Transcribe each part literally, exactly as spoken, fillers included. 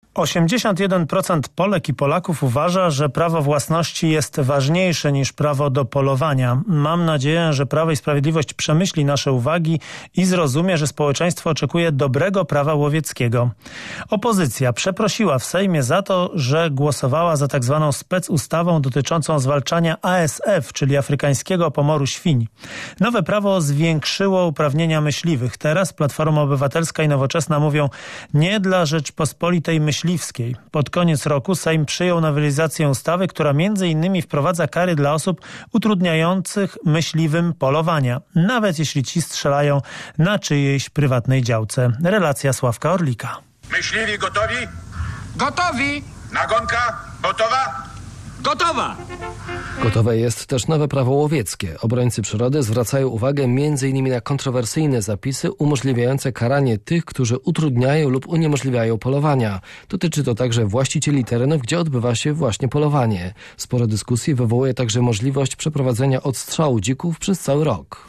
osiemdziesiąt jeden procent Polek i Polaków uważa, że prawo własności jest ważniejsze niż prawo do polowania. Mam nadzieję, że Prawo i Sprawiedliwość przemyśli nasze uwagi i zrozumie, że społeczeństwo oczekuje dobrego prawa łowieckiego. Opozycja przeprosiła w Sejmie za to, że głosowała za tak zwaną specustawą dotyczącą zwalczania A S F, czyli afrykańskiego pomoru świń. Nowe prawo zwiększyło uprawnienia myśliwych. Teraz Platforma Obywatelska i Nowoczesna mówią nie dla Rzeczpospolitej myśliwej. Pod koniec roku Sejm przyjął nowelizację ustawy, która między innymi wprowadza kary dla osób utrudniających myśliwym polowania, nawet jeśli ci strzelają na czyjejś prywatnej działce. Relacja Sławka Orlika. Myśliwi gotowi? Gotowi! Nagonka gotowa? Gotowa! Gotowe jest też nowe prawo łowieckie. Obrońcy przyrody zwracają uwagę między innymi na kontrowersyjne zapisy umożliwiające karanie tych, którzy utrudniają lub uniemożliwiają polowania. Dotyczy to także właścicieli terenów, gdzie odbywa się właśnie polowanie. Sporo dyskusji wywołuje także możliwość przeprowadzenia odstrzału dzików przez cały rok.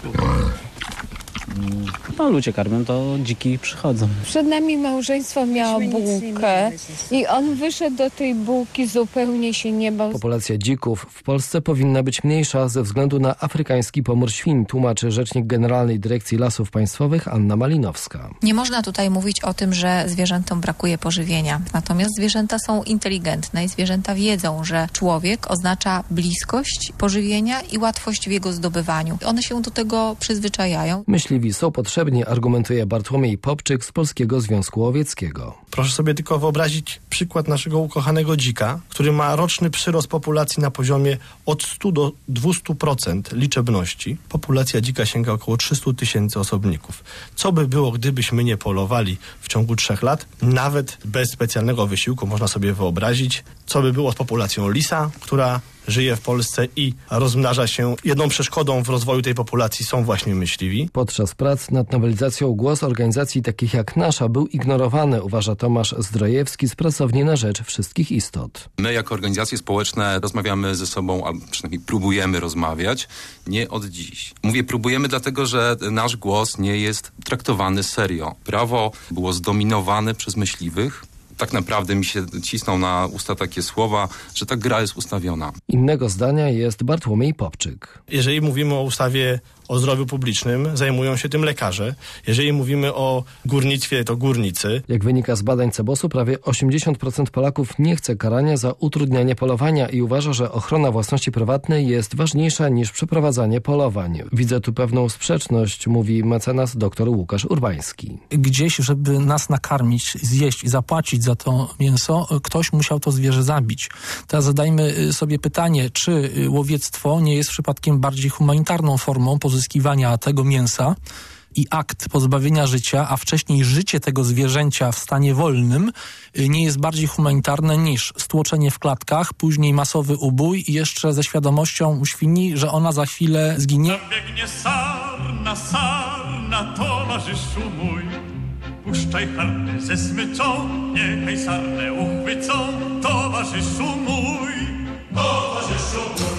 No ludzie karmią, to dziki przychodzą. Przed nami małżeństwo miało bułkę i on wyszedł do tej bułki, zupełnie się nie bał. Populacja dzików w Polsce powinna być mniejsza ze względu na afrykański pomór świń, tłumaczy rzecznik Generalnej Dyrekcji Lasów Państwowych Anna Malinowska. Nie można tutaj mówić o tym, że zwierzętom brakuje pożywienia. Natomiast zwierzęta są inteligentne i zwierzęta wiedzą, że człowiek oznacza bliskość pożywienia i łatwość w jego zdobywaniu. One się do tego przyzwyczajają. Myśliwi są potrzebni, argumentuje Bartłomiej Popczyk z Polskiego Związku Łowieckiego. Proszę sobie tylko wyobrazić przykład naszego ukochanego dzika, który ma roczny przyrost populacji na poziomie od stu do dwustu procent liczebności. Populacja dzika sięga około trzystu tysięcy osobników. Co by było, gdybyśmy nie polowali w ciągu trzech lat? Nawet bez specjalnego wysiłku można sobie wyobrazić, co by było z populacją lisa, która żyje w Polsce i rozmnaża się. Jedną przeszkodą w rozwoju tej populacji są właśnie myśliwi. Podczas prac nad nowelizacją głos organizacji takich jak nasza był ignorowany, uważa Tomasz Zdrojewski z Pracowni na Rzecz Wszystkich Istot. My jako organizacje społeczne rozmawiamy ze sobą, albo przynajmniej próbujemy rozmawiać, nie od dziś. Mówię próbujemy dlatego, że nasz głos nie jest traktowany serio. Prawo było zdominowane przez myśliwych. Tak naprawdę mi się cisną na usta takie słowa, że ta gra jest ustawiona. Innego zdania jest Bartłomiej Popczyk. Jeżeli mówimy o ustawie o zdrowiu publicznym, zajmują się tym lekarze. Jeżeli mówimy o górnictwie, to górnicy. Jak wynika z badań Cebosu, prawie osiemdziesiąt procent Polaków nie chce karania za utrudnianie polowania i uważa, że ochrona własności prywatnej jest ważniejsza niż przeprowadzanie polowań. Widzę tu pewną sprzeczność, mówi mecenas dr Łukasz Urbański. Gdzieś, żeby nas nakarmić, zjeść i zapłacić za to mięso, ktoś musiał to zwierzę zabić. Teraz zadajmy sobie pytanie, czy łowiectwo nie jest przypadkiem bardziej humanitarną formą pozyskiwania tego mięsa i akt pozbawienia życia, a wcześniej życie tego zwierzęcia w stanie wolnym nie jest bardziej humanitarne niż stłoczenie w klatkach, później masowy ubój i jeszcze ze świadomością u świni, że ona za chwilę zginie. Zabiegnie sarna, sarna, towarzyszu mój, puszczaj harny ze smyczą, niechaj sarnę uchwycą, towarzyszu mój, towarzyszu mój.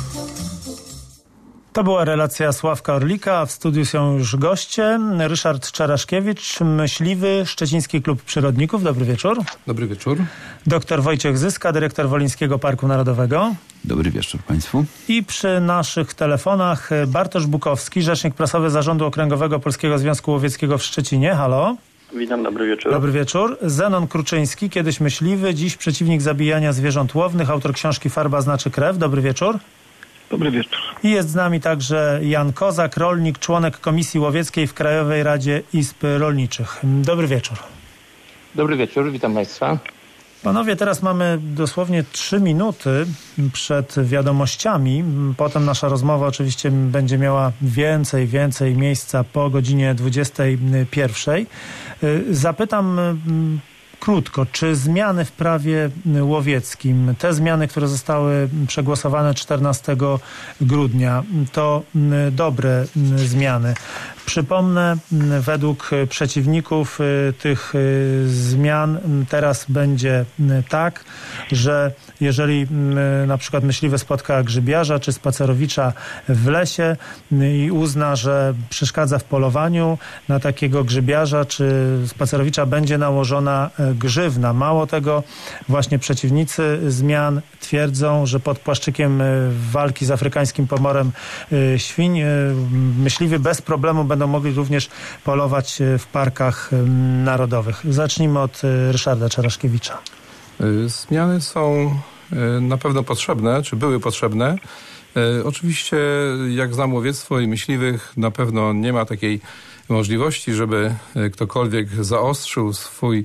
To była relacja Sławka Orlika, a w studiu są już goście. Ryszard Czaraszkiewicz, myśliwy, Szczeciński Klub Przyrodników. Dobry wieczór. Dobry wieczór. Doktor Wojciech Zyska, dyrektor Wolińskiego Parku Narodowego. Dobry wieczór Państwu. I przy naszych telefonach Bartosz Bukowski, rzecznik prasowy Zarządu Okręgowego Polskiego Związku Łowieckiego w Szczecinie. Halo. Witam, dobry wieczór. Dobry wieczór. Zenon Kruczyński, kiedyś myśliwy, dziś przeciwnik zabijania zwierząt łownych, autor książki Farba znaczy krew. Dobry wieczór. Dobry wieczór. I jest z nami także Jan Kozak, rolnik, członek Komisji Łowieckiej w Krajowej Radzie Izb Rolniczych. Dobry wieczór. Dobry wieczór, witam Państwa. Panowie, teraz mamy dosłownie trzy minuty przed wiadomościami. Potem nasza rozmowa oczywiście będzie miała więcej, więcej miejsca po godzinie dwudziestej pierwszej. Zapytam krótko, czy zmiany w prawie łowieckim, te zmiany, które zostały przegłosowane czternastego grudnia, to dobre zmiany? Przypomnę, według przeciwników tych zmian teraz będzie tak, że jeżeli na przykład myśliwy spotka grzybiarza czy spacerowicza w lesie i uzna, że przeszkadza w polowaniu, na takiego grzybiarza czy spacerowicza będzie nałożona grzywna. Mało tego, właśnie przeciwnicy zmian twierdzą, że pod płaszczykiem walki z afrykańskim pomorem świń myśliwi bez problemu będą mogli również polować w parkach narodowych. Zacznijmy od Ryszarda Czaraszkiewicza. Zmiany są na pewno potrzebne, czy były potrzebne. Oczywiście, jak znam łowiectwo i myśliwych, na pewno nie ma takiej możliwości, żeby ktokolwiek zaostrzył swój,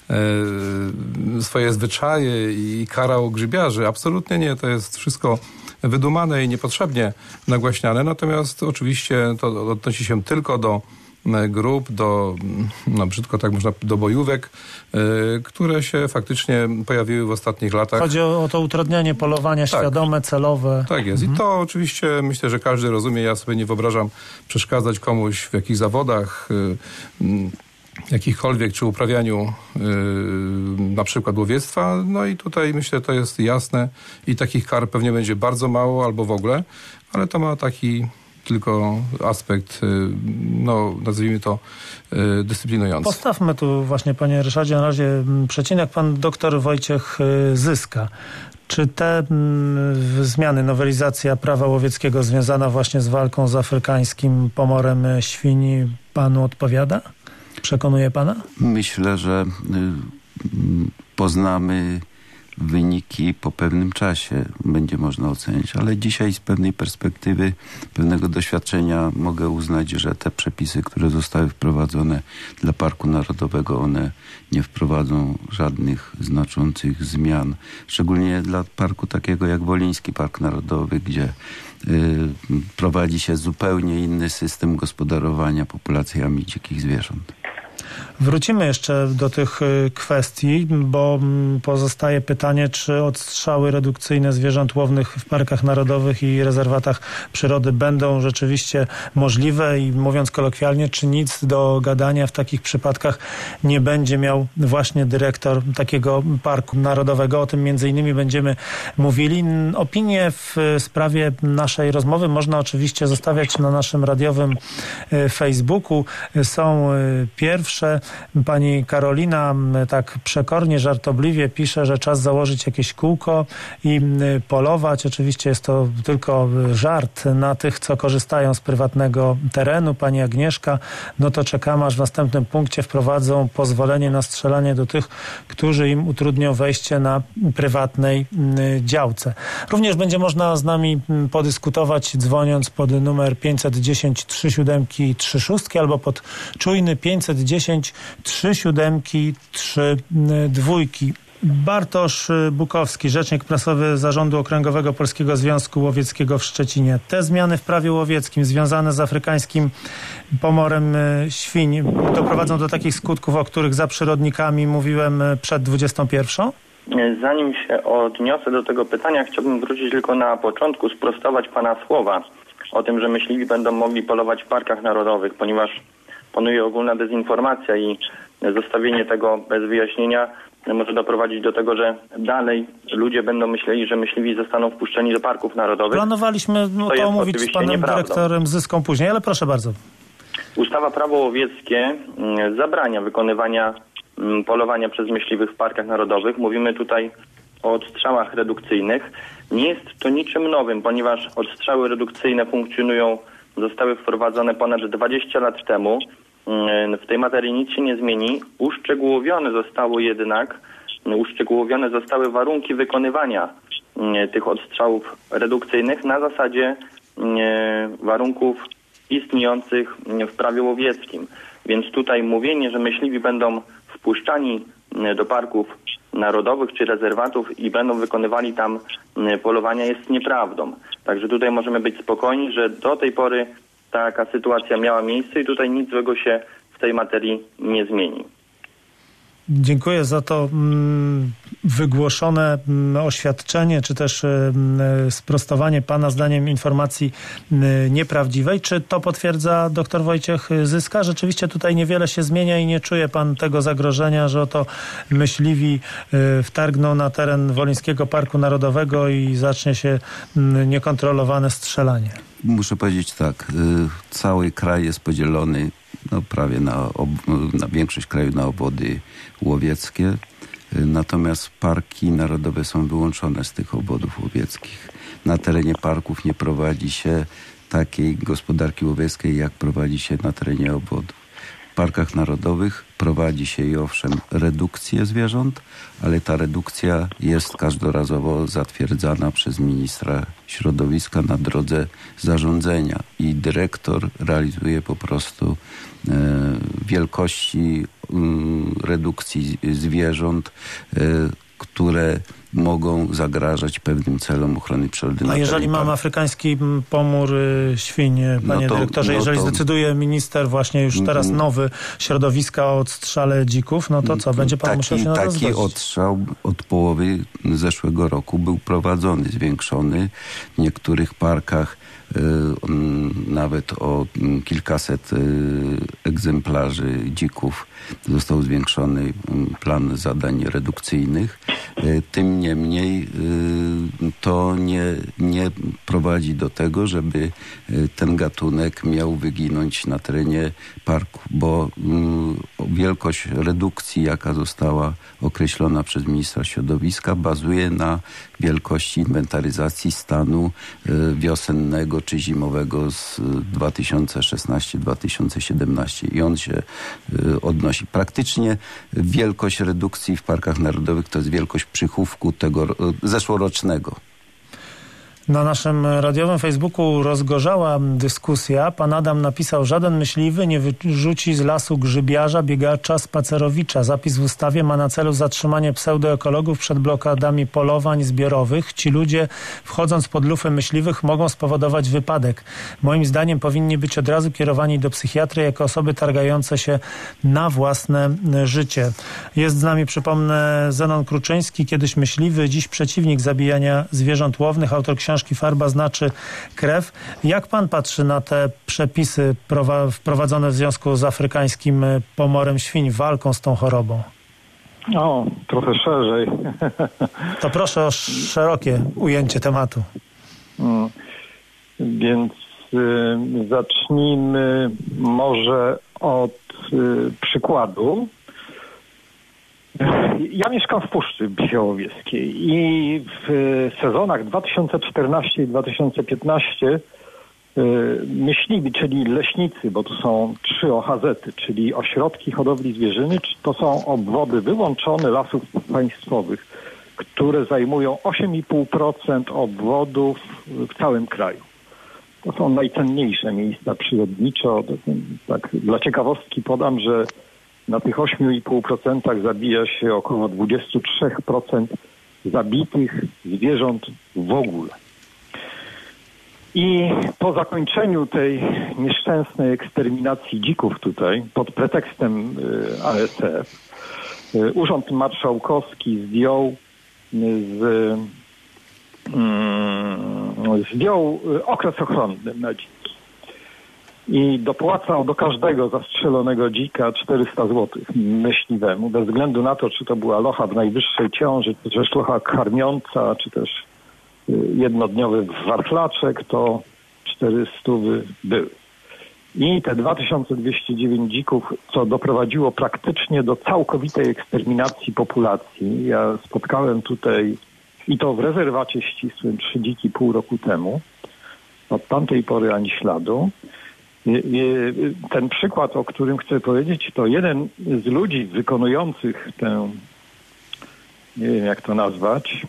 swoje zwyczaje i karał grzybiarzy. Absolutnie nie. To jest wszystko wydumane i niepotrzebnie nagłaśniane. Natomiast oczywiście to odnosi się tylko do grup, do, no brzydko tak można, do bojówek, y, które się faktycznie pojawiły w ostatnich latach. Chodzi o, o to utrudnianie polowania tak. świadome, celowe. Tak jest. Mhm. I to oczywiście myślę, że każdy rozumie. Ja sobie nie wyobrażam przeszkadzać komuś w jakichś zawodach, y, y, jakichkolwiek, czy uprawianiu y, na przykład łowiectwa. No i tutaj myślę, to jest jasne i takich kar pewnie będzie bardzo mało albo w ogóle, ale to ma taki tylko aspekt, no nazwijmy to, dyscyplinujący. Postawmy tu właśnie, panie Ryszardzie, na razie przecinek. Pan doktor Wojciech Zyska. Czy te mm, zmiany, nowelizacja prawa łowieckiego związana właśnie z walką z afrykańskim pomorem świń panu odpowiada? Przekonuje pana? Myślę, że y, poznamy wyniki po pewnym czasie, będzie można ocenić, ale dzisiaj z pewnej perspektywy, pewnego doświadczenia mogę uznać, że te przepisy, które zostały wprowadzone dla Parku Narodowego, one nie wprowadzą żadnych znaczących zmian, szczególnie dla parku takiego jak Woliński Park Narodowy, gdzie y, prowadzi się zupełnie inny system gospodarowania populacjami dzikich zwierząt. Wrócimy jeszcze do tych kwestii, bo pozostaje pytanie, czy odstrzały redukcyjne zwierząt łownych w parkach narodowych i rezerwatach przyrody będą rzeczywiście możliwe i mówiąc kolokwialnie, czy nic do gadania w takich przypadkach nie będzie miał właśnie dyrektor takiego parku narodowego. O tym między innymi będziemy mówili. Opinie w sprawie naszej rozmowy można oczywiście zostawiać na naszym radiowym Facebooku. Są pierwsze. Pani Karolina tak przekornie, żartobliwie pisze, że czas założyć jakieś kółko i polować. Oczywiście jest to tylko żart na tych, co korzystają z prywatnego terenu. Pani Agnieszka, no to czekamy, aż w następnym punkcie wprowadzą pozwolenie na strzelanie do tych, którzy im utrudnią wejście na prywatnej działce. Również będzie można z nami podyskutować, dzwoniąc pod numer pięćset dziesięć trzy siedem trzy sześć albo pod czujny pięćset dziesięć trzy siedem trzy dwa. Bartosz Bukowski, rzecznik prasowy Zarządu Okręgowego Polskiego Związku Łowieckiego w Szczecinie. Te zmiany w prawie łowieckim związane z afrykańskim pomorem świń doprowadzą do takich skutków, o których za przyrodnikami mówiłem przed dwudziestą pierwszą? Zanim się odniosę do tego pytania, chciałbym wrócić tylko na początku, sprostować pana słowa o tym, że myśliwi będą mogli polować w parkach narodowych, ponieważ panuje ogólna dezinformacja i zostawienie tego bez wyjaśnienia może doprowadzić do tego, że dalej ludzie będą myśleli, że myśliwi zostaną wpuszczeni do parków narodowych. Planowaliśmy no, to, to omówić z panem nieprawdą. Dyrektorem Zyską później, ale proszę bardzo. Ustawa Prawo łowieckie zabrania wykonywania polowania przez myśliwych w parkach narodowych. Mówimy tutaj o odstrzałach redukcyjnych. Nie jest to niczym nowym, ponieważ odstrzały redukcyjne funkcjonują, zostały wprowadzone ponad dwadzieścia lat temu. W tej materii nic się nie zmieni. Uszczegółowione zostało jednak, uszczegółowione zostały warunki wykonywania tych odstrzałów redukcyjnych na zasadzie warunków istniejących w prawie łowieckim. Więc tutaj mówienie, że myśliwi będą wpuszczani do parków narodowych czy rezerwatów i będą wykonywali tam polowania jest nieprawdą. Także tutaj możemy być spokojni, że do tej pory taka sytuacja miała miejsce i tutaj nic złego się w tej materii nie zmieni. Dziękuję za to mm, wygłoszone oświadczenie, czy też sprostowanie pana zdaniem informacji nieprawdziwej. Czy to potwierdza dr Wojciech Zyska? Rzeczywiście tutaj niewiele się zmienia i nie czuje pan tego zagrożenia, że oto myśliwi wtargną na teren Wolińskiego Parku Narodowego i zacznie się niekontrolowane strzelanie? Muszę powiedzieć tak, cały kraj jest podzielony no, prawie na, na większość kraju na obwody łowieckie, natomiast parki narodowe są wyłączone z tych obwodów łowieckich. Na terenie parków nie prowadzi się takiej gospodarki łowieckiej, jak prowadzi się na terenie obwodów. W parkach narodowych prowadzi się i owszem redukcję zwierząt, ale ta redukcja jest każdorazowo zatwierdzana przez ministra środowiska na drodze zarządzenia i dyrektor realizuje po prostu e, wielkości e, redukcji zwierząt, e, które mogą zagrażać pewnym celom ochrony przyrody. A jeżeli mamy afrykański pomór y, świń, panie no to, dyrektorze, no jeżeli to, zdecyduje minister właśnie już teraz nowy środowiska o odstrzale dzików, no to co? Będzie pan taki, musiał się na to Taki zgodzić. odstrzał od połowy zeszłego roku był prowadzony, zwiększony. W niektórych parkach y, nawet o kilkaset y, egzemplarzy dzików został zwiększony plan zadań redukcyjnych. Y, tym niemniej to nie, nie prowadzi do tego, żeby ten gatunek miał wyginąć na terenie parku, bo wielkość redukcji, jaka została określona przez ministra środowiska, bazuje na wielkości inwentaryzacji stanu wiosennego czy zimowego z dwa tysiące szesnastego do dwa tysiące siedemnastego i on się odnosi. Praktycznie wielkość redukcji w parkach narodowych to jest wielkość przychówku tego zeszłorocznego. Na naszym radiowym Facebooku rozgorzała dyskusja. Pan Adam napisał: żaden myśliwy nie wyrzuci z lasu grzybiarza, biegacza, spacerowicza. Zapis w ustawie ma na celu zatrzymanie pseudoekologów przed blokadami polowań zbiorowych. Ci ludzie, wchodząc pod lufę myśliwych, mogą spowodować wypadek. Moim zdaniem powinni być od razu kierowani do psychiatry jako osoby targające się na własne życie. Jest z nami, przypomnę, Zenon Kruczyński, kiedyś myśliwy, dziś przeciwnik zabijania zwierząt łownych, autor książki Farba znaczy krew. Jak pan patrzy na te przepisy wprowadzone w związku z afrykańskim pomorem świń, walką z tą chorobą? O, trochę szerzej. To proszę o szerokie ujęcie tematu. Hmm. Więc y, zacznijmy może od y, przykładu. Ja mieszkam w Puszczy Białowieskiej i w sezonach dwa tysiące czternastego i dwa tysiące piętnastego myśliwi, czyli leśnicy, bo tu są trzy O H Z-y, czyli ośrodki hodowli zwierzyny, to są obwody wyłączone lasów państwowych, które zajmują osiem i pół procent obwodów w całym kraju. To są najcenniejsze miejsca przyrodnicze. Tak, dla ciekawostki podam, że na tych osiem i pół procent zabija się około dwadzieścia trzy procent zabitych zwierząt w ogóle. I po zakończeniu tej nieszczęsnej eksterminacji dzików tutaj, pod pretekstem A S F, Urząd Marszałkowski zdjął z, zdjął okres ochronny na dziki. I dopłacał do każdego zastrzelonego dzika czterysta złotych myśliwemu, bez względu na to, czy to była locha w najwyższej ciąży, czy też locha karmiąca, czy też jednodniowy wartlaczek, to czterysta były. I te dwa tysiące dwieście dziewięć dzików, co doprowadziło praktycznie do całkowitej eksterminacji populacji. Ja spotkałem tutaj, i to w rezerwacie ścisłym, trzy dziki pół roku temu. Od tamtej pory ani śladu. Ten przykład, o którym chcę powiedzieć, to jeden z ludzi wykonujących tę, nie wiem jak to nazwać,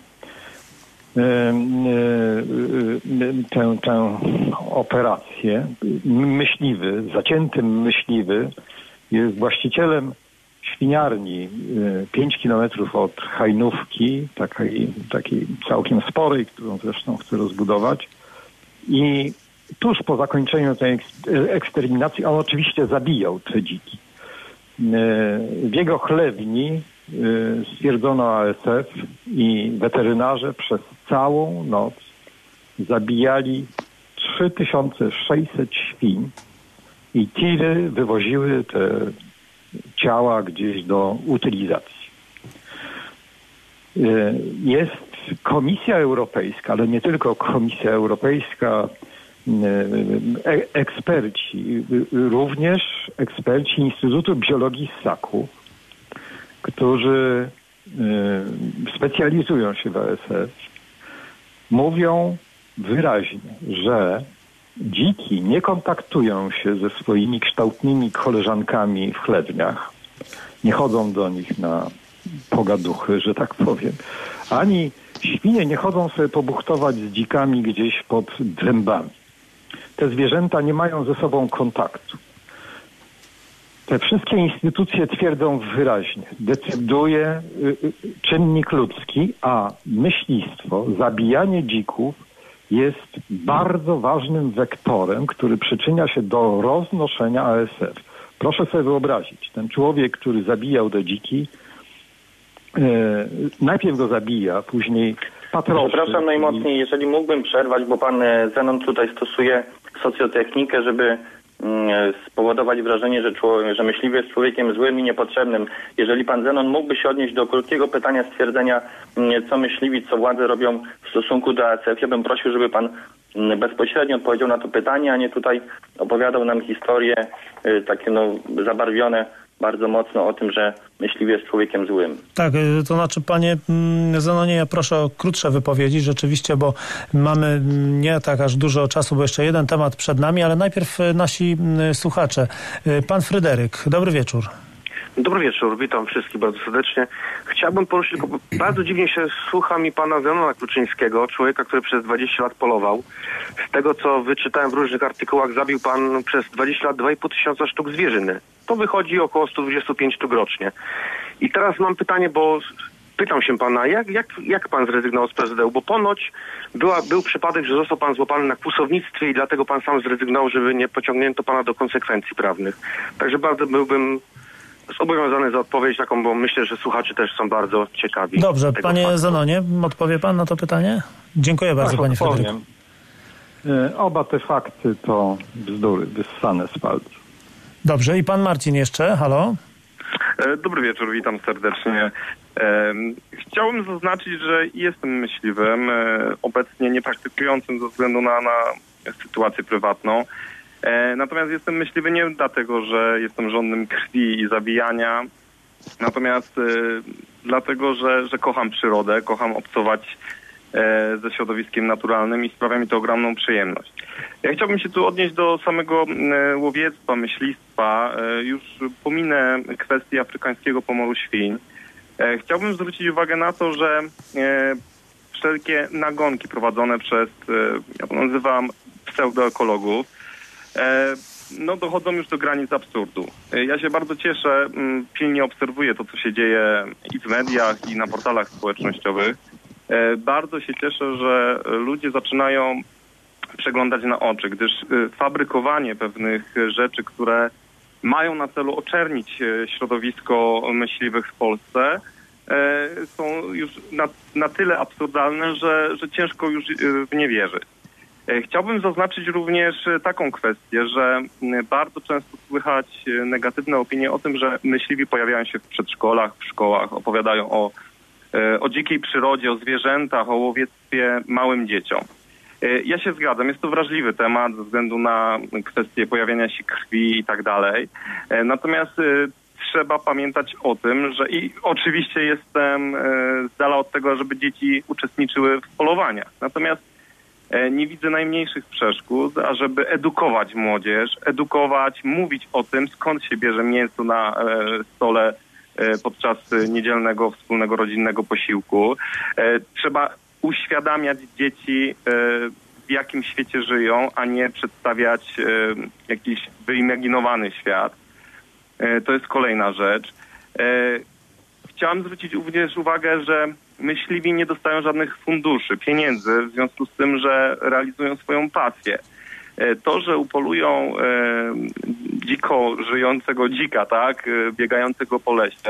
tę, tę operację, myśliwy, zacięty myśliwy, jest właścicielem świniarni pięć kilometrów od Hajnówki, takiej, takiej całkiem sporej, którą zresztą chce rozbudować. I tuż po zakończeniu tej eksterminacji on oczywiście zabijał te dziki. W jego chlewni stwierdzono A S F i weterynarze przez całą noc zabijali trzy tysiące sześćset świń i tiry wywoziły te ciała gdzieś do utylizacji. Jest Komisja Europejska, ale nie tylko Komisja Europejska, eksperci, również eksperci Instytutu Biologii Ssaków, którzy specjalizują się w A S F, mówią wyraźnie, że dziki nie kontaktują się ze swoimi kształtnymi koleżankami w chlewniach, nie chodzą do nich na pogaduchy, że tak powiem, ani świnie nie chodzą sobie pobuchtować z dzikami gdzieś pod dębami. Te zwierzęta nie mają ze sobą kontaktu. Te wszystkie instytucje twierdzą wyraźnie, decyduje czynnik ludzki, a myślistwo, zabijanie dzików jest bardzo ważnym wektorem, który przyczynia się do roznoszenia A S F. Proszę sobie wyobrazić, ten człowiek, który zabijał te dziki, e, najpierw go zabija, później patroszy. Przepraszam najmocniej, jeżeli mógłbym przerwać, bo pan Zenon tutaj stosuje socjotechnikę, żeby spowodować wrażenie, że, człowiek, że myśliwy jest człowiekiem złym i niepotrzebnym. Jeżeli pan Zenon mógłby się odnieść do krótkiego pytania, stwierdzenia, co myśliwi, co władze robią w stosunku do A S F, ja bym prosił, żeby pan bezpośrednio odpowiedział na to pytanie, a nie tutaj opowiadał nam historie takie no, zabarwione bardzo mocno o tym, że myśliwy jest człowiekiem złym. Tak, to znaczy panie Zenonie, ja proszę o krótsze wypowiedzi rzeczywiście, bo mamy nie tak aż dużo czasu, bo jeszcze jeden temat przed nami, ale najpierw nasi słuchacze. Pan Fryderyk, dobry wieczór. Dobry wieczór, witam wszystkich bardzo serdecznie. Chciałbym poruszyć, tylko bardzo dziwnie się słucha mi pana Zenona Kluczyńskiego, człowieka, który przez dwadzieścia lat polował. Z tego, co wyczytałem w różnych artykułach, zabił pan przez dwadzieścia lat dwa i pół tysiąca sztuk zwierzyny. To wychodzi około sto dwadzieścia pięć sztuk rocznie. I teraz mam pytanie, bo pytam się pana, jak, jak, jak pan zrezygnował z P Z D U? Bo ponoć była, był przypadek, że został pan złapany na kłusownictwie i dlatego pan sam zrezygnował, żeby nie pociągnięto pana do konsekwencji prawnych. Także bardzo byłbym zobowiązany za odpowiedź taką, bo myślę, że słuchacze też są bardzo ciekawi. Dobrze, panie faktu. Zenonie, odpowie pan na to pytanie? Dziękuję bardzo, tak, panie odpowiem. Fryderyku. Oba te fakty to bzdury, wyssane z palców. Dobrze, i pan Marcin jeszcze, halo? Dobry wieczór, witam serdecznie. Chciałbym zaznaczyć, że jestem myśliwym, obecnie niepraktykującym ze względu na, na sytuację prywatną. Natomiast jestem myśliwy nie dlatego, że jestem żądnym krwi i zabijania, natomiast dlatego, że, że kocham przyrodę, kocham obcować ze środowiskiem naturalnym i sprawia mi to ogromną przyjemność. Ja chciałbym się tu odnieść do samego łowiectwa, myślistwa. Już pominę kwestię afrykańskiego pomoru świń. Chciałbym zwrócić uwagę na to, że wszelkie nagonki prowadzone przez, ja to nazywam, pseudoekologów, no dochodzą już do granic absurdu. Ja się bardzo cieszę, pilnie obserwuję to, co się dzieje i w mediach, i na portalach społecznościowych. Bardzo się cieszę, że ludzie zaczynają przeglądać na oczy, gdyż fabrykowanie pewnych rzeczy, które mają na celu oczernić środowisko myśliwych w Polsce, są już na, na tyle absurdalne, że, że ciężko już w nie wierzyć. Chciałbym zaznaczyć również taką kwestię, że bardzo często słychać negatywne opinie o tym, że myśliwi pojawiają się w przedszkolach, w szkołach, opowiadają o, o dzikiej przyrodzie, o zwierzętach, o łowiectwie małym dzieciom. Ja się zgadzam, jest to wrażliwy temat ze względu na kwestię pojawiania się krwi i tak dalej. Natomiast trzeba pamiętać o tym, że i oczywiście jestem z dala od tego, żeby dzieci uczestniczyły w polowaniach. Natomiast nie widzę najmniejszych przeszkód, ażeby edukować młodzież, edukować, mówić o tym, skąd się bierze mięso na stole podczas niedzielnego, wspólnego, rodzinnego posiłku. Trzeba uświadamiać dzieci, w jakim świecie żyją, a nie przedstawiać jakiś wyimaginowany świat. To jest kolejna rzecz. Chciałam zwrócić również uwagę, że myśliwi nie dostają żadnych funduszy, pieniędzy w związku z tym, że realizują swoją pasję. To, że upolują dziko żyjącego dzika, tak, biegającego po lesie,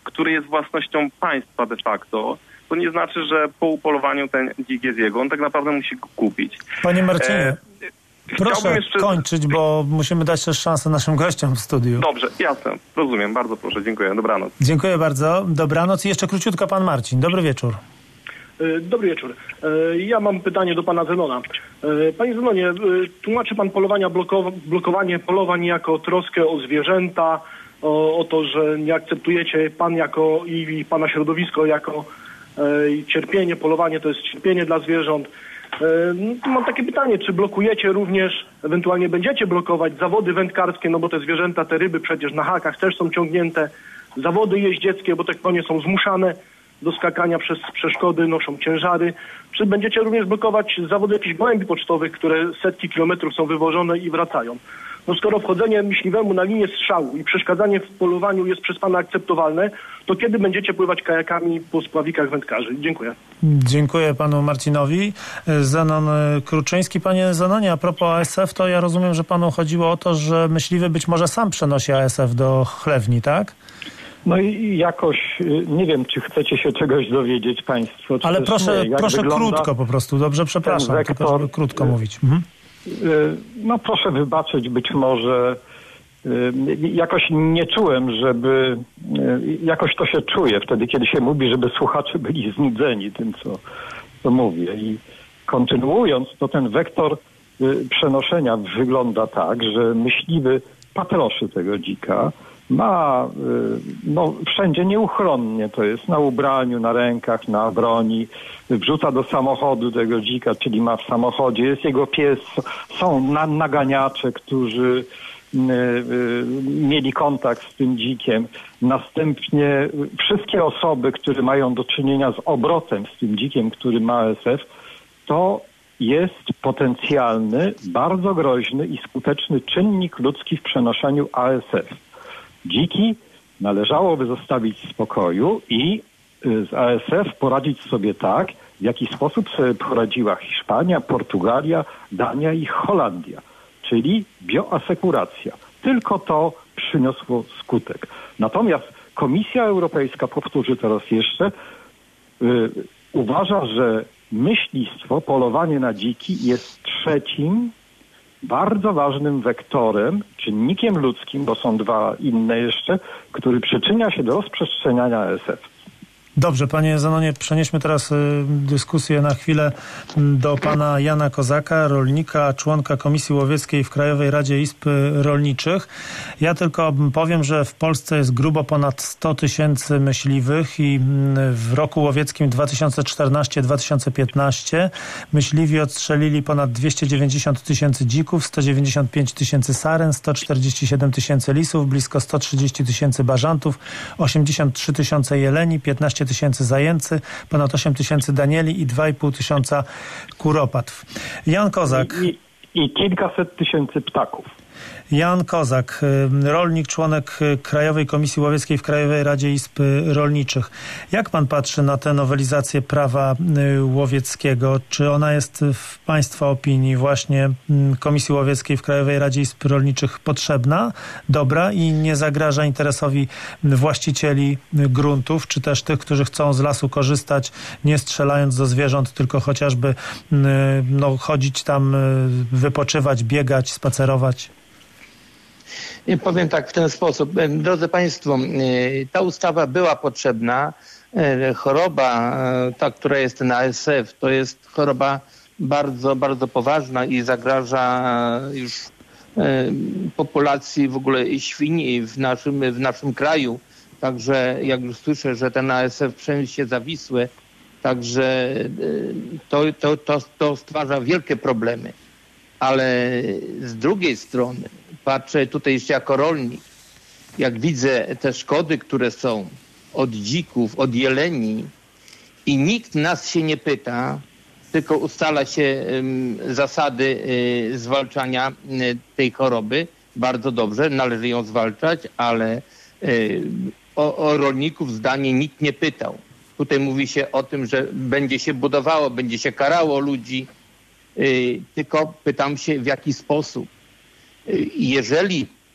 który jest własnością państwa de facto, to nie znaczy, że po upolowaniu ten dzik jest jego. On tak naprawdę musi go kupić. Panie Marcinie, e, proszę jeszcze... kończyć, bo musimy dać też szansę naszym gościom w studiu. Dobrze, jasne. Rozumiem. Bardzo proszę. Dziękuję. Dobranoc. Dziękuję bardzo. Dobranoc. I jeszcze króciutko pan Marcin. Dobry wieczór. Dobry wieczór. Ja mam pytanie do pana Zenona. Panie Zenonie, tłumaczy pan polowania, blokow- blokowanie polowań jako troskę o zwierzęta, o, o to, że nie akceptujecie pan jako i pana środowisko jako e, cierpienie, polowanie to jest cierpienie dla zwierząt. E, mam takie pytanie, czy blokujecie również, ewentualnie będziecie blokować zawody wędkarskie, no bo te zwierzęta, te ryby przecież na hakach też są ciągnięte, zawody jeździeckie, bo te konie są zmuszane do skakania przez przeszkody, noszą ciężary. Czy będziecie również blokować zawody jakichś gołębi pocztowych, które setki kilometrów są wywożone i wracają? No skoro wchodzenie myśliwemu na linię strzału i przeszkadzanie w polowaniu jest przez pana akceptowalne, to kiedy będziecie pływać kajakami po spławikach wędkarzy? Dziękuję. Dziękuję panu Marcinowi. Zenon Kruczyński. Panie Zenonie, a propos A S F, to ja rozumiem, że panu chodziło o to, że myśliwy być może sam przenosi A S F do chlewni, tak? No i jakoś, nie wiem, czy chcecie się czegoś dowiedzieć państwo. Ale proszę, proszę krótko po prostu, dobrze, przepraszam, wektor, tylko żeby krótko mówić. Mhm. No proszę wybaczyć, być może jakoś nie czułem, żeby, jakoś to się czuje wtedy, kiedy się mówi, żeby słuchacze byli znudzeni tym, co, co mówię. I kontynuując, to ten wektor przenoszenia wygląda tak, że myśliwy patroszy tego dzika, ma no, wszędzie nieuchronnie, to jest na ubraniu, na rękach, na broni, wrzuca do samochodu tego dzika, czyli ma w samochodzie, jest jego pies, są na, naganiacze, którzy y, y, mieli kontakt z tym dzikiem. Następnie wszystkie osoby, które mają do czynienia z obrotem z tym dzikiem, który ma A S F, to jest potencjalny, bardzo groźny i skuteczny czynnik ludzki w przenoszeniu A S F. Dziki należałoby zostawić w spokoju i z A S F poradzić sobie tak, w jaki sposób sobie poradziła Hiszpania, Portugalia, Dania i Holandia, czyli bioasekuracja. Tylko to przyniosło skutek. Natomiast Komisja Europejska, powtórzę teraz jeszcze, yy, uważa, że myślistwo, polowanie na dziki jest trzecim bardzo ważnym wektorem, czynnikiem ludzkim, bo są dwa inne jeszcze, który przyczynia się do rozprzestrzeniania A S F. Dobrze, panie Zenonie, przenieśmy teraz y, dyskusję na chwilę do pana Jana Kozaka, rolnika, członka Komisji Łowieckiej w Krajowej Radzie Izb Rolniczych. Ja tylko powiem, że w Polsce jest grubo ponad sto tysięcy myśliwych i w roku łowieckim dwa tysiące czternastym do dwa tysiące piętnastego myśliwi odstrzelili ponad dwieście dziewięćdziesiąt tysięcy dzików, sto dziewięćdziesiąt pięć tysięcy saren, sto czterdzieści siedem tysięcy lisów, blisko sto trzydzieści tysięcy bażantów, osiemdziesiąt trzy tysiące jeleni, piętnaście tysięcy zajęcy, ponad osiem tysięcy danieli i dwa i pół tysiąca kuropatw. Jan Kozak. I, i, I kilkaset tysięcy ptaków. Jan Kozak, rolnik, członek Krajowej Komisji Łowieckiej w Krajowej Radzie Izb Rolniczych. Jak pan patrzy na tę nowelizację prawa łowieckiego? Czy ona jest w państwa opinii właśnie Komisji Łowieckiej w Krajowej Radzie Izb Rolniczych potrzebna, dobra i nie zagraża interesowi właścicieli gruntów, czy też tych, którzy chcą z lasu korzystać, nie strzelając do zwierząt, tylko chociażby no, chodzić tam, wypoczywać, biegać, spacerować? Powiem tak w ten sposób. Drodzy Państwo, ta ustawa była potrzebna. Choroba, ta, która jest na A S F, to jest choroba bardzo, bardzo poważna i zagraża już populacji w ogóle świń w naszym, w naszym kraju. Także jak już słyszę, że ten A S F przeniósł się za Wisłę, także to, to, to, to stwarza wielkie problemy. Ale z drugiej strony patrzę tutaj jeszcze jako rolnik, jak widzę te szkody, które są od dzików, od jeleni i nikt nas się nie pyta, tylko ustala się um, zasady y, zwalczania y, tej choroby. Bardzo dobrze, należy ją zwalczać, ale y, o, o rolników zdanie nikt nie pytał. Tutaj mówi się o tym, że będzie się budowało, będzie się karało ludzi, y, tylko pytam się w jaki sposób. Y, jeżeli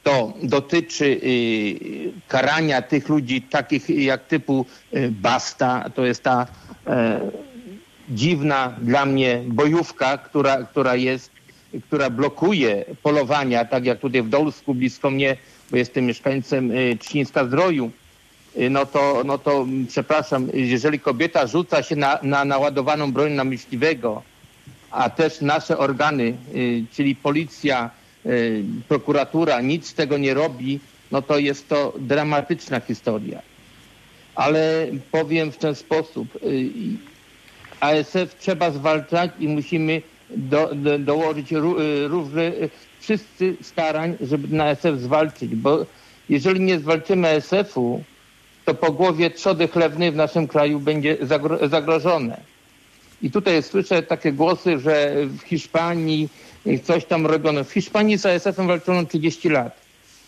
to dotyczy karania tych ludzi takich jak typu Basta, to jest ta dziwna dla mnie bojówka, która, która jest, która blokuje polowania, tak jak tutaj w Dolsku blisko mnie, bo jestem mieszkańcem Trzcińska-Zdroju, no to, no to przepraszam, jeżeli kobieta rzuca się na, na naładowaną broń na myśliwego, a też nasze organy, czyli policja, prokuratura nic z tego nie robi, no to jest to dramatyczna historia. Ale powiem w ten sposób, A S F trzeba zwalczać i musimy do, do, dołożyć różne, wszyscy starań, żeby na A S F zwalczyć, bo jeżeli nie zwalczymy A S F-u, to po głowie trzody chlewnej w naszym kraju będzie zagro, zagrożone. I tutaj słyszę takie głosy, że w Hiszpanii coś tam robiono. W Hiszpanii z A S F-em walczono trzydzieści lat.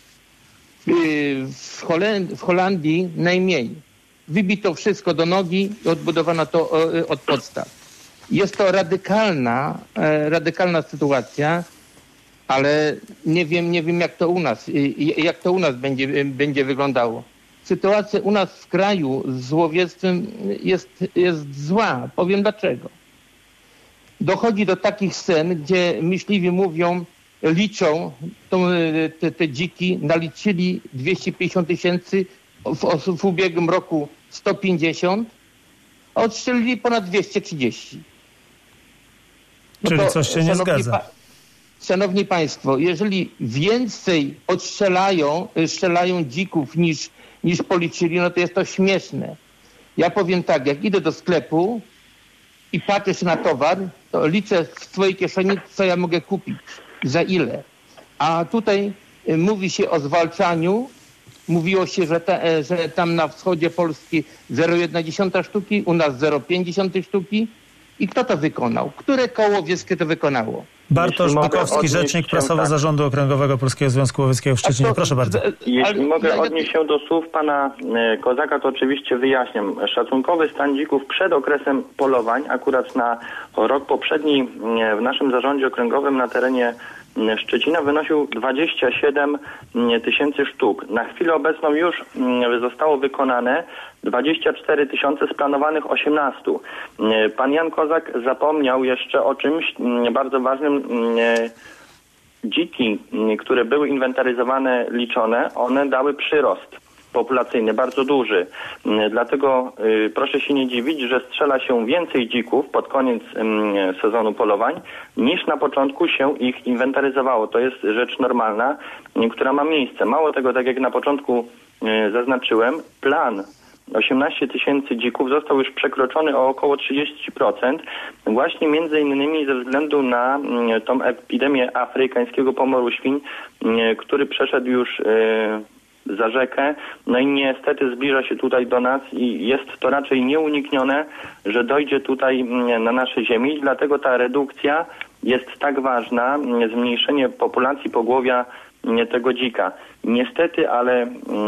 W, Holand- w Holandii najmniej. Wybito wszystko do nogi i odbudowano to od podstaw. Jest to radykalna, radykalna sytuacja, ale nie wiem, nie wiem jak to u nas, jak to u nas będzie, będzie wyglądało. Sytuacja u nas w kraju z łowiectwem jest, jest zła. Powiem dlaczego. Dochodzi do takich scen, gdzie myśliwi mówią, liczą tą, te, te dziki, naliczyli dwieście pięćdziesiąt tysięcy, w, w ubiegłym roku sto pięćdziesiąt, a odstrzelili ponad dwieście trzydzieści. No Czyli to, coś się nie zgadza. Pa, szanowni Państwo, jeżeli więcej odstrzelają strzelają dzików niż, niż policzyli, no to jest to śmieszne. Ja powiem tak, jak idę do sklepu i patrzę się na towar, to liczę w swojej kieszeni, co ja mogę kupić, za ile. A tutaj mówi się o zwalczaniu. Mówiło się, że, ta, że tam na wschodzie Polski zero przecinek jedna sztuki, u nas zero przecinek pięćdziesiąt sztuki. I kto to wykonał? Które koło łowieckie to wykonało? Bartosz Bukowski, rzecznik prasowy tak. Zarządu Okręgowego Polskiego Związku Łowieckiego w Szczecinie. To, Proszę bardzo. Jeśli ale, mogę ja, odnieść się do słów pana Kozaka, to oczywiście wyjaśniam. Szacunkowy stan dzików przed okresem polowań, akurat na rok poprzedni w naszym zarządzie okręgowym na terenie Szczecina wynosił dwadzieścia siedem tysięcy sztuk. Na chwilę obecną już zostało wykonane dwadzieścia cztery tysiące z planowanych osiemnaście. Pan Jan Kozak zapomniał jeszcze o czymś bardzo ważnym. Dziki, które były inwentaryzowane, liczone, one dały przyrost populacyjny, bardzo duży. Dlatego y, proszę się nie dziwić, że strzela się więcej dzików pod koniec y, sezonu polowań, niż na początku się ich inwentaryzowało. To jest rzecz normalna, y, która ma miejsce. Mało tego, tak jak na początku y, zaznaczyłem, plan osiemnaście tysięcy dzików został już przekroczony o około trzydzieści procent, właśnie między innymi ze względu na y, tą epidemię afrykańskiego pomoru świń, y, który przeszedł już y, za rzekę, no i niestety zbliża się tutaj do nas i jest to raczej nieuniknione, że dojdzie tutaj na nasze ziemi, dlatego ta redukcja jest tak ważna, zmniejszenie populacji pogłowia tego dzika. Niestety, ale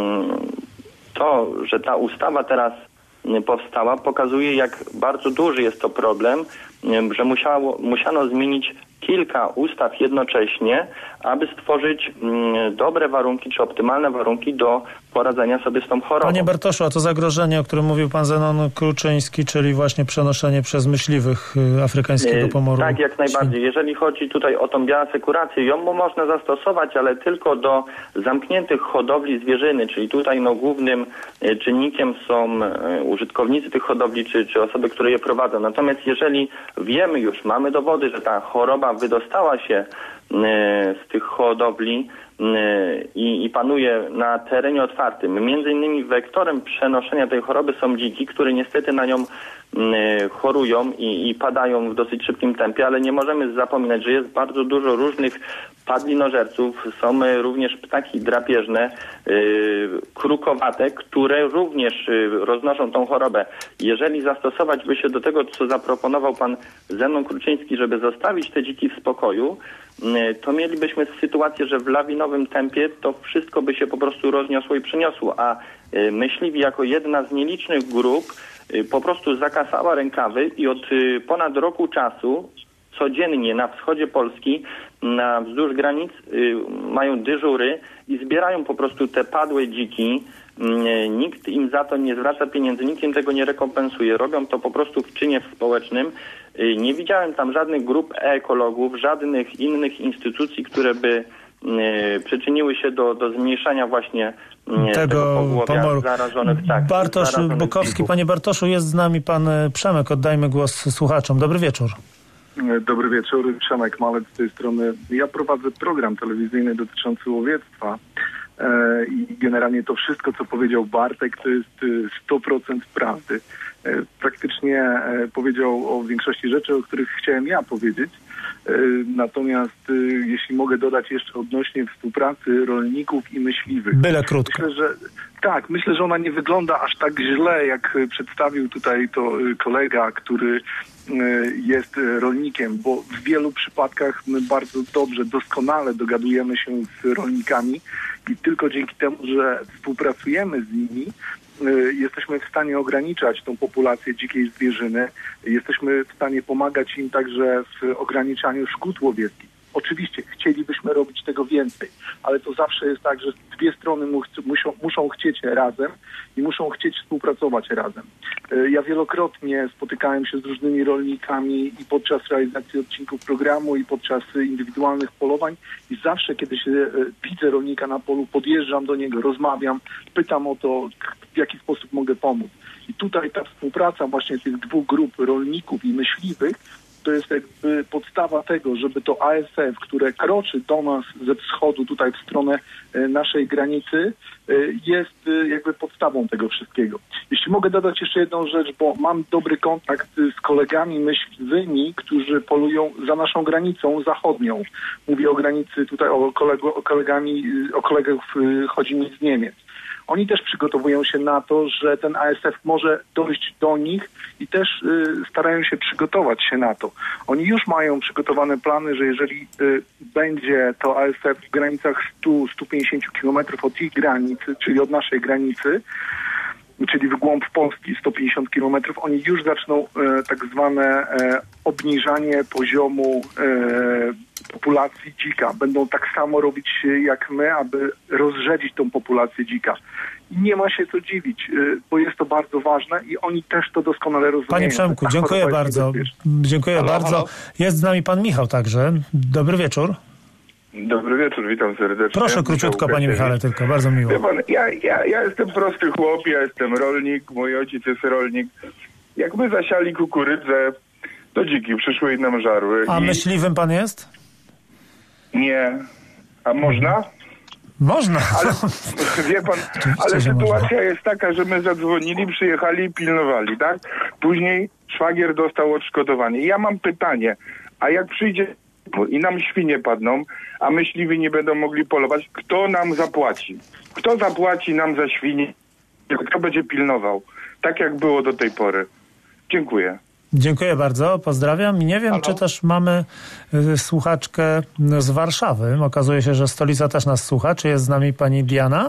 to, że ta ustawa teraz powstała, pokazuje, jak bardzo duży jest to problem, że musiało, musiano zmienić kilka ustaw jednocześnie, aby stworzyć mm, dobre warunki, czy optymalne warunki do poradzenia sobie z tą chorobą. Panie Bartoszu, a to zagrożenie, o którym mówił pan Zenon Kruczyński, czyli właśnie przenoszenie przez myśliwych afrykańskiego pomoru? Tak, jak najbardziej. Jeżeli chodzi tutaj o tą bioasekurację, ją można zastosować, ale tylko do zamkniętych hodowli zwierzyny, czyli tutaj no, głównym czynnikiem są użytkownicy tych hodowli, czy, czy osoby, które je prowadzą. Natomiast jeżeli wiemy już, mamy dowody, że ta choroba wydostała się z tych hodowli i, i panuje na terenie otwartym. Między innymi wektorem przenoszenia tej choroby są dziki, które niestety na nią chorują i, i padają w dosyć szybkim tempie, ale nie możemy zapominać, że jest bardzo dużo różnych padlinożerców. Są również ptaki drapieżne, yy, krukowate, które również yy, roznoszą tą chorobę. Jeżeli zastosować by się do tego, co zaproponował pan Zenon Kruczyński, żeby zostawić te dziki w spokoju, yy, to mielibyśmy sytuację, że w lawinowym tempie to wszystko by się po prostu rozniosło i przeniosło, a yy, myśliwi jako jedna z nielicznych grup yy, po prostu zakasała rękawy i od yy, ponad roku czasu codziennie na wschodzie Polski, na wzdłuż granic y, mają dyżury i zbierają po prostu te padłe dziki. Nikt im za to nie zwraca pieniędzy, nikt im tego nie rekompensuje. Robią to po prostu w czynie społecznym. Nie widziałem tam żadnych grup ekologów, żadnych innych instytucji, które by przyczyniły się do, do zmniejszania właśnie tego, tego pomoru zarażonych. Tak, Bartosz zarażonych Bukowski. dzików. Panie Bartoszu, jest z nami pan Przemek. Oddajmy głos słuchaczom. Dobry wieczór. Dobry wieczór, Przemek Malec z tej strony. Ja prowadzę program telewizyjny dotyczący łowiectwa e, i generalnie to wszystko, co powiedział Bartek, to jest sto procent prawdy. E, praktycznie e, powiedział o większości rzeczy, o których chciałem ja powiedzieć. E, natomiast e, jeśli mogę dodać jeszcze odnośnie współpracy rolników i myśliwych. Byle krótko. Myślę, że tak, myślę, że ona nie wygląda aż tak źle, jak przedstawił tutaj to kolega, który jest rolnikiem, bo w wielu przypadkach my bardzo dobrze, doskonale dogadujemy się z rolnikami i tylko dzięki temu, że współpracujemy z nimi, jesteśmy w stanie ograniczać tą populację dzikiej zwierzyny, jesteśmy w stanie pomagać im także w ograniczaniu szkód łowieckich. Oczywiście chcielibyśmy robić tego więcej, ale to zawsze jest tak, że dwie strony mu ch- muszą, muszą chcieć razem i muszą chcieć współpracować razem. Ja wielokrotnie spotykałem się z różnymi rolnikami i podczas realizacji odcinków programu i podczas indywidualnych polowań i zawsze, kiedy się widzę rolnika na polu, podjeżdżam do niego, rozmawiam, pytam o to, w jaki sposób mogę pomóc. I tutaj ta współpraca właśnie tych dwóch grup rolników i myśliwych to jest jakby podstawa tego, żeby to A S F, które kroczy do nas ze wschodu tutaj w stronę naszej granicy, jest jakby podstawą tego wszystkiego. Jeśli mogę dodać jeszcze jedną rzecz, bo mam dobry kontakt z kolegami myśliwymi, którzy polują za naszą granicą zachodnią. Mówię o granicy tutaj o, kolego, o kolegami, o kolegów chodzi mi z Niemiec. Oni też przygotowują się na to, że ten A S F może dojść do nich i też y, starają się przygotować się na to. Oni już mają przygotowane plany, że jeżeli y, będzie to A S F w granicach sto do stu pięćdziesięciu kilometrów od ich granicy, czyli od naszej granicy, czyli w głąb Polski sto pięćdziesiąt kilometrów, oni już zaczną e, tak zwane e, obniżanie poziomu e, populacji dzika. Będą tak samo robić jak my, aby rozrzedzić tą populację dzika. I nie ma się co dziwić, e, bo jest to bardzo ważne i oni też to doskonale rozumieją. Panie Przemku, dziękuję bardzo. Dziękuję halo, bardzo. Halo. Jest z nami pan Michał także. Dobry wieczór. Dobry wieczór, witam serdecznie. Proszę króciutko, panie Michale, tylko, bardzo miło. Wie pan, ja, ja, ja jestem prosty chłop, ja jestem rolnik, mój ojciec jest rolnik. Jak my zasiali kukurydzę, to dziki przyszły i nam żarły. A i... myśliwym pan jest? Nie. A można? Można. Ale, wie pan, ale sytuacja można. Jest taka, że my zadzwonili, przyjechali i pilnowali, tak? Później szwagier dostał odszkodowanie. I ja mam pytanie, a jak przyjdzie i nam świnie padną, a myśliwi nie będą mogli polować, kto nam zapłaci? Kto zapłaci nam za świnie? Kto będzie pilnował? Tak jak było do tej pory. Dziękuję. Dziękuję bardzo, pozdrawiam. Nie wiem, halo? Czy też mamy y, słuchaczkę z Warszawy. Okazuje się, że stolica też nas słucha. Czy jest z nami pani Diana?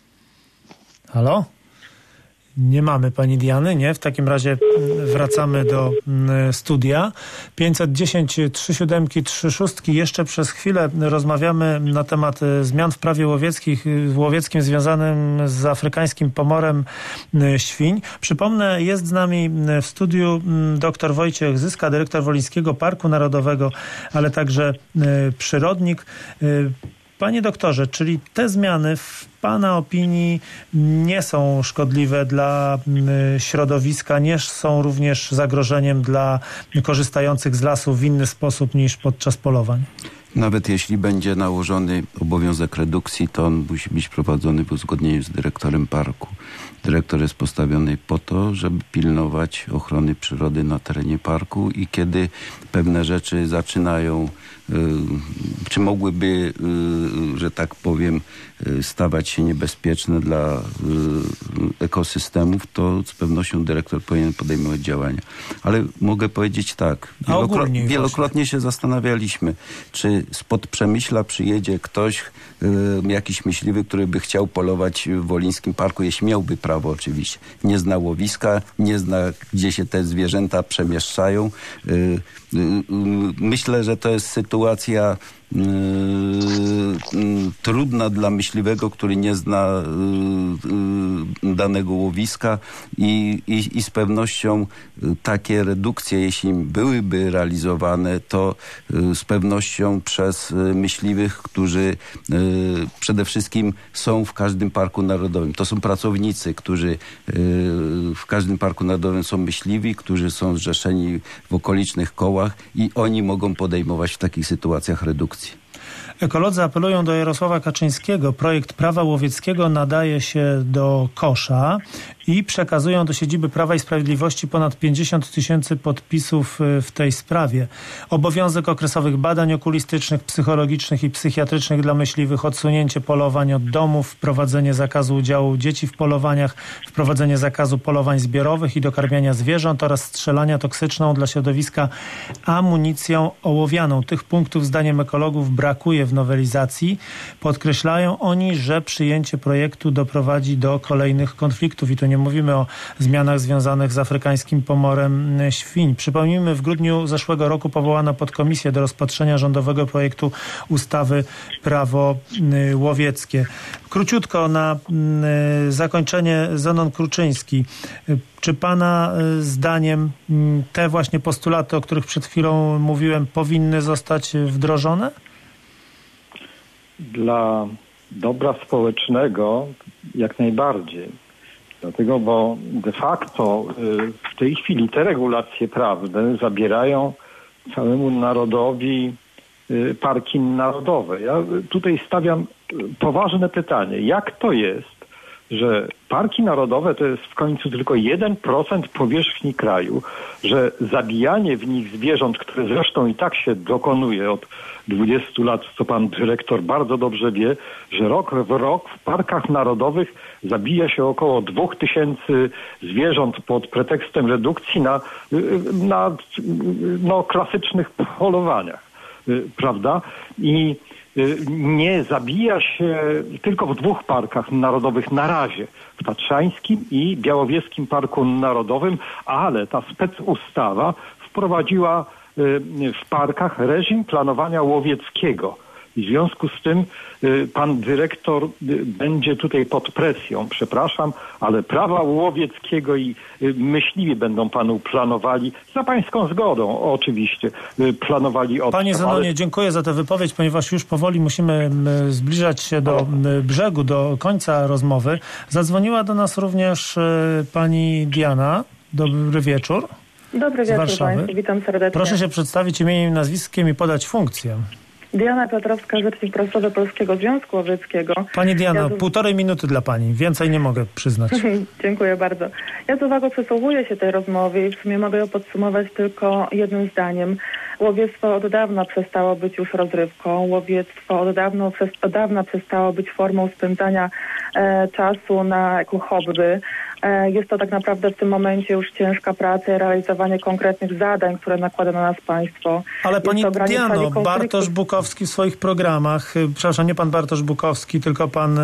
Halo? Nie mamy pani Diany, nie? W takim razie wracamy do y, studia. pięćset dziesięć trzy siedem trzy sześć. Jeszcze przez chwilę rozmawiamy na temat y, zmian w prawie łowieckich, y, łowieckim związanym z afrykańskim pomorem y, świń. Przypomnę, jest z nami w studiu y, dr Wojciech Zyska, dyrektor Wolińskiego Parku Narodowego, ale także y, przyrodnik. Y, Panie doktorze, czyli te zmiany w pana opinii nie są szkodliwe dla środowiska, nie są również zagrożeniem dla korzystających z lasu w inny sposób niż podczas polowań? Nawet jeśli będzie nałożony obowiązek redukcji, to on musi być prowadzony w uzgodnieniu z dyrektorem parku. Dyrektor jest postawiony po to, żeby pilnować ochrony przyrody na terenie parku i kiedy pewne rzeczy zaczynają, y, czy mogłyby, y, że tak powiem, y, stawać się niebezpieczne dla y, ekosystemów, to z pewnością dyrektor powinien podejmować działania. Ale mogę powiedzieć tak, wielokro- wielokrotnie się zastanawialiśmy, czy spod Przemyśla przyjedzie ktoś, y, jakiś myśliwy, który by chciał polować w Wolińskim Parku, jeśli miałby prawo oczywiście. Nie zna łowiska, nie zna, gdzie się te zwierzęta przemieszczają. Y, y, y, myślę, że to jest sytuacja yy, yy, trudna dla myśliwego, który nie zna yy, yy, danego łowiska i, i, i z pewnością takie redukcje, jeśli byłyby realizowane, to yy, z pewnością przez yy, myśliwych, którzy yy, przede wszystkim są w każdym parku narodowym. To są pracownicy, którzy yy, w każdym parku narodowym są myśliwi, którzy są zrzeszeni w okolicznych kołach i oni mogą podejmować w takich sytuacjach redukcji. Ekolodzy apelują do Jarosława Kaczyńskiego. Projekt prawa łowieckiego nadaje się do kosza i przekazują do siedziby Prawa i Sprawiedliwości ponad pięćdziesiąt tysięcy podpisów w tej sprawie. Obowiązek okresowych badań okulistycznych, psychologicznych i psychiatrycznych dla myśliwych, odsunięcie polowań od domów, wprowadzenie zakazu udziału dzieci w polowaniach, wprowadzenie zakazu polowań zbiorowych i dokarmiania zwierząt oraz strzelania toksyczną dla środowiska amunicją ołowianą. Tych punktów zdaniem ekologów brakuje w nowelizacji. Podkreślają oni, że przyjęcie projektu doprowadzi do kolejnych konfliktów i tu nie mówimy o zmianach związanych z afrykańskim pomorem świń. Przypomnijmy, w grudniu zeszłego roku powołano podkomisję do rozpatrzenia rządowego projektu ustawy Prawo łowieckie. Króciutko na zakończenie Zenon Kruczyński. Czy pana zdaniem te właśnie postulaty, o których przed chwilą mówiłem, powinny zostać wdrożone? Dla dobra społecznego jak najbardziej. Dlatego, bo de facto w tej chwili te regulacje prawne zabierają całemu narodowi parki narodowe. Ja tutaj stawiam poważne pytanie. Jak to jest, że parki narodowe to jest w końcu tylko jeden procent powierzchni kraju, że zabijanie w nich zwierząt, które zresztą i tak się dokonuje od dwudziestu lat, co pan dyrektor bardzo dobrze wie, że rok w rok w parkach narodowych zabija się około dwóch tysięcy zwierząt pod pretekstem redukcji na, na no, klasycznych polowaniach, prawda? I nie zabija się tylko w dwóch parkach narodowych na razie, w Tatrzańskim i Białowieskim Parku Narodowym, ale ta specustawa wprowadziła w parkach reżim planowania łowieckiego. I w związku z tym pan dyrektor będzie tutaj pod presją, przepraszam, ale prawa łowieckiego i myśliwi będą panu planowali, za pańską zgodą oczywiście, planowali odstaw. Panie Zenonie, ale... dziękuję za tę wypowiedź, ponieważ już powoli musimy zbliżać się do brzegu, do końca rozmowy. Zadzwoniła do nas również pani Diana. Dobry wieczór. Dobry wieczór państwu, witam serdecznie. Proszę się przedstawić imieniem i nazwiskiem i podać funkcję. Diana Piotrowska, rzecznik prasowy Polskiego Związku Łowieckiego. Pani Diana, ja z... półtorej minuty dla pani. Więcej nie mogę przyznać. Dziękuję bardzo. Ja z uwagą przysłuchuję się tej rozmowie i w sumie mogę ją podsumować tylko jednym zdaniem. Łowiectwo od dawna przestało być już rozrywką. Łowiectwo od dawna, od dawna przestało być formą spędzania e, czasu na jako hobby. E, jest to tak naprawdę w tym momencie już ciężka praca i realizowanie konkretnych zadań, które nakłada na nas państwo. Ale pani Diano, Bartosz Bukowski w swoich programach, przepraszam, nie pan Bartosz Bukowski, tylko pan,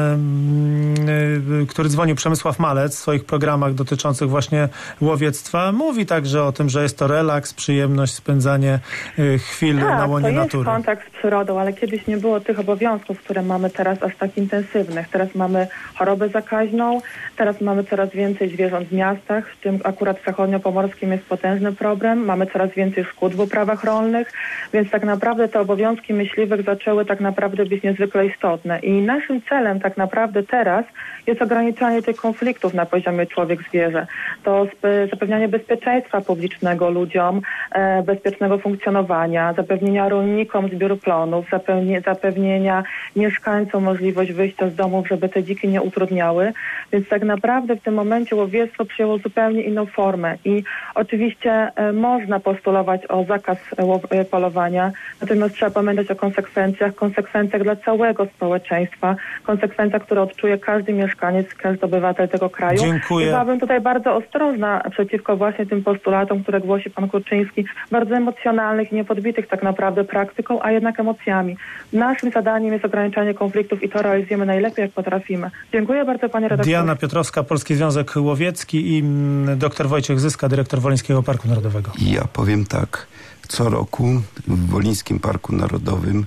y, y, który dzwonił, Przemysław Malec, w swoich programach dotyczących właśnie łowiectwa, mówi także o tym, że jest to relaks, przyjemność, spędzanie y, chwil tak, na łonie to jest natury. Kontakt z przyrodą, ale kiedyś nie było tych obowiązków, które mamy teraz aż tak intensywnych. Teraz mamy chorobę zakaźną, teraz mamy coraz więcej zwierząt w miastach, w tym akurat w zachodniopomorskim jest potężny problem, mamy coraz więcej szkód w uprawach rolnych, więc tak naprawdę te obowiązki myśliwych zaczęły tak naprawdę być niezwykle istotne. I naszym celem tak naprawdę teraz jest ograniczanie tych konfliktów na poziomie człowiek-zwierzę. To zapewnianie bezpieczeństwa publicznego ludziom, e, bezpiecznego funkcjonowania, zapewnienia rolnikom zbioru plonów, zapewnie, zapewnienia mieszkańcom możliwość wyjścia z domów, żeby te dziki nie utrudniały. Więc tak naprawdę w tym momencie łowiectwo przyjęło zupełnie inną formę i oczywiście e, można postulować o zakaz e, polowania, natomiast trzeba pamiętać o konsekwencjach, konsekwencjach dla całego społeczeństwa, konsekwencjach, które odczuje każdy mieszkaniec, każdy obywatel tego kraju. Dziękuję. I byłabym tutaj bardzo ostrożna przeciwko właśnie tym postulatom, które głosi pan Kurczyński, bardzo emocjonalnych i niepodbitych tak naprawdę praktyką, a jednak emocjami. Naszym zadaniem jest ograniczanie konfliktów i to realizujemy najlepiej, jak potrafimy. Dziękuję bardzo, panie redaktorze. Diana Piotrowska, Polski Związek Łowiecki i dr Wojciech Zyska, dyrektor Wolyńskiego Parku Narodowego. Ja powiem tak. Co roku w Wolińskim Parku Narodowym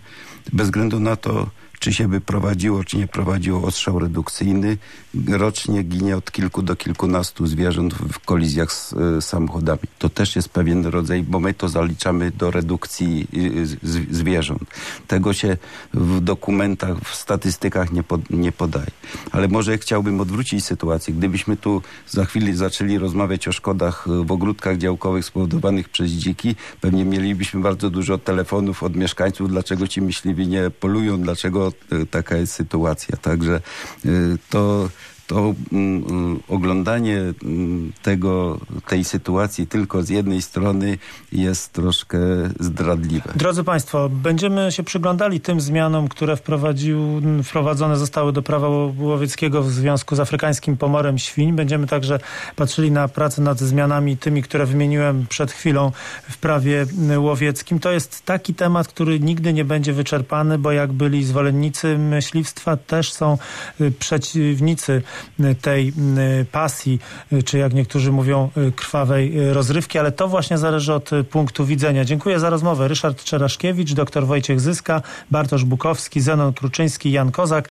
bez względu na to, czy się by prowadziło, czy nie prowadziło ostrzał redukcyjny, rocznie ginie od kilku do kilkunastu zwierząt w kolizjach z y, samochodami. To też jest pewien rodzaj, bo my to zaliczamy do redukcji y, z, zwierząt. Tego się w dokumentach, w statystykach nie, pod, nie podaje. Ale może chciałbym odwrócić sytuację. Gdybyśmy tu za chwilę zaczęli rozmawiać o szkodach w ogródkach działkowych spowodowanych przez dziki, pewnie mielibyśmy bardzo dużo telefonów od mieszkańców, dlaczego ci myśliwi nie polują, dlaczego taka jest sytuacja. Także to, to um, oglądanie um, tego, tej sytuacji tylko z jednej strony jest troszkę zdradliwe. Drodzy Państwo, będziemy się przyglądali tym zmianom, które wprowadził, wprowadzone zostały do prawa łowieckiego w związku z afrykańskim pomorem świń. Będziemy także patrzyli na pracę nad zmianami tymi, które wymieniłem przed chwilą w prawie łowieckim. To jest taki temat, który nigdy nie będzie wyczerpany, bo jak byli zwolennicy myśliwstwa, też są przeciwnicy tej pasji, czy jak niektórzy mówią, krwawej rozrywki, ale to właśnie zależy od punktu widzenia. Dziękuję za rozmowę. Ryszard Czeraszkiewicz, dr Wojciech Zyska, Bartosz Bukowski, Zenon Kruczyński, Jan Kozak.